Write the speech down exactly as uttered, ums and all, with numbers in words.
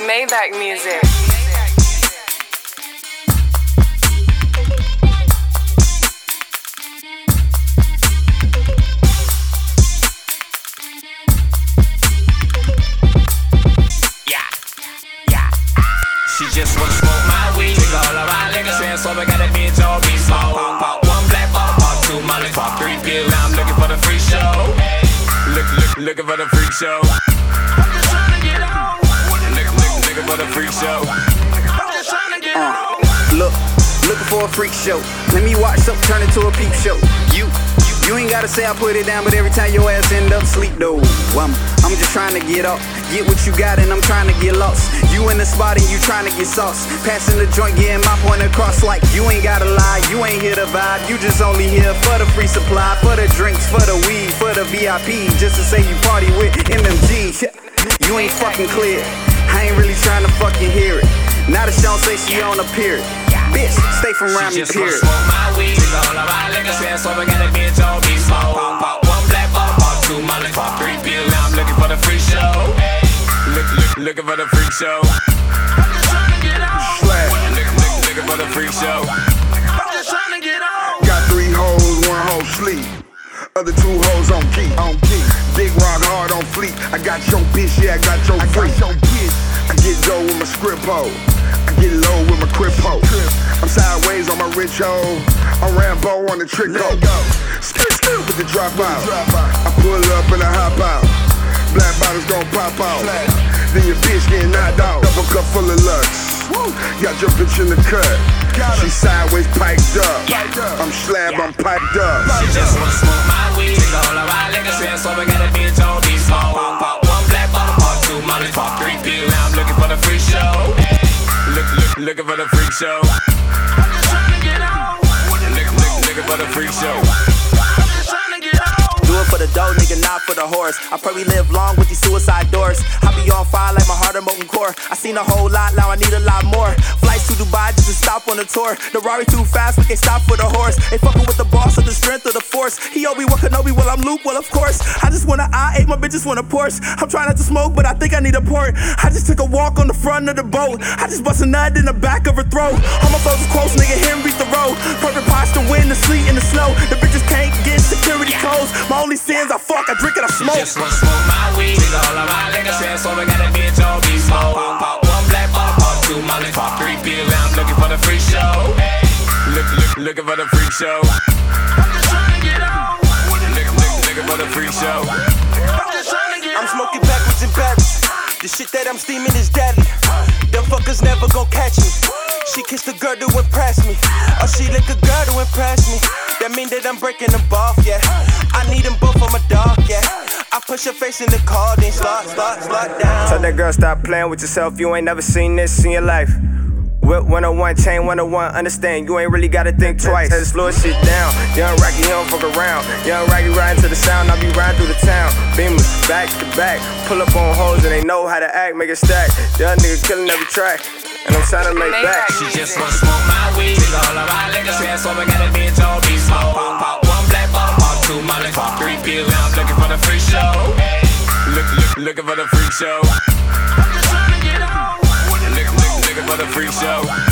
Maybach music. She just wanna smoke my weed. Take all of my liquor, saying so I got a bitch on me. Pop, pop, pop, one black ball, pop, two molly, pop, three pill. Now I'm looking for the free show. Look, look, looking for the freak show. I'm just trying to get on. Look, look, looking for the freak show. I'm just trying to get on. Look, looking for a freak show. Let me watch something turn into a peep show. You, you, you ain't gotta say I put it down, but every time your ass end up sleep though. I'm, I'm just trying to get up. Get what you got and I'm trying to get lost. You in the spot and you trying to get sauce. Passing the joint, getting my point across like you ain't gotta lie, you ain't here to vibe. You just only here for the free supply, for the drinks, for the weed, for the V I P. Just to say you party with M M G. You ain't fucking clear. I ain't really trying to fucking hear it. Now that Sean say she on a period. Bitch, stay from around me, period. She just wanna smoke my weed. Take all of my liquor, saying so I got a bitch on me. Pop, pop, pop, one black ball, pop, two molly, pop, three pill. Now I'm looking for the free show. Look, look, looking for the freak show. I'm just trying to get on. Look, look, looking for the freak show. I'm just trying to get on. Got three hoes, one hoe sleep. Other two hoes on key. On key. Big rock hard on fleet. I got your bitch, yeah, I got your freak. I get dough with my script hoe. I get low with my crip hoe. I'm sideways on my rich hoe. I'm Rambo on the trick hoe. Skip, skip with the drop out. I pull up and I hop out. Black bottles gon' pop out. Then your bitch getting knocked out. Double cup full of Lux. Got your bitch in the cut. She sideways piped up. I'm slab, I'm piped up. She just wanna smoke my weed. Take all of my liquor, saying so I got a bitch on me. Pop, pop, pop, one black bottle, pop, two molly, pop, three pill. Now I'm looking for the free show. Look, look, looking for the freak show. I'm just trying to get on. Look, look, looking for the freak show. I'm just trying to get on. Do it for the dough, nigga, not for the horse. I probably live long with these suicide doors. I be on fire like my heart and molten core. I seen a whole lot, now I need a lot more. Flights to Dubai just to stop on the tour. The Rari too fast, we can't stop for the horse. They fucking with the boss of the strength of the force. He Obi-Wan Kenobi, well I'm Luke, well of course. I just wanna I eight, my bitches want a Porsche. I'm trying not to smoke, but I think I need a port. I just took a walk on the front of the boat. I just bust a nut in the back of her throat. All my folks are close, nigga, Henry Thoreau. Perfect posture, wind, the sleet, and the snow. The bitches can't get security codes. My only sins, I fuck, I drink, and I smoke. She just wanna smoke my weed. Take all of my liquor, saying so I got a bitch on me. Pop, pop, pop, one black ball, pop, two molly, pop, three pill. Now I'm looking for the free show. Look, look, looking for the freak show. I'm just trying to get on. Look, look, looking for the freak show. I'm just trying to get on. I'm smoking backwards and berries. The shit that I'm steaming is deadly. Them fuckers never gon' catch me. She kissed a girl to impress me. Or she lick a girl to impress me. That mean that I'm breaking them off, yeah. I need them both for my dog, yeah. I push her face in the car, then start, start, start down. Tell that girl stop playing with yourself. You ain't never seen this in your life. Whip one oh one, chain one oh one, understand you ain't really gotta think twice. Had to slow shit down. Young Rocky, he don't fuck around. Young Rocky riding to the sound, I be riding through the town. Beamers, back to back. Pull up on hoes and they know how to act, make it stack. Young nigga killing every track. And I'm trying to make back. She just wanna smoke my weed. Take all of my liquor, saying so I got a bitch on me. Pop, pop, pop, one black ball, pop, two molly, pop, three pill. Now I'm looking for the free show. Look, look, looking for the freak show. I'm just trying to get on. Look, look, looking for the freak show.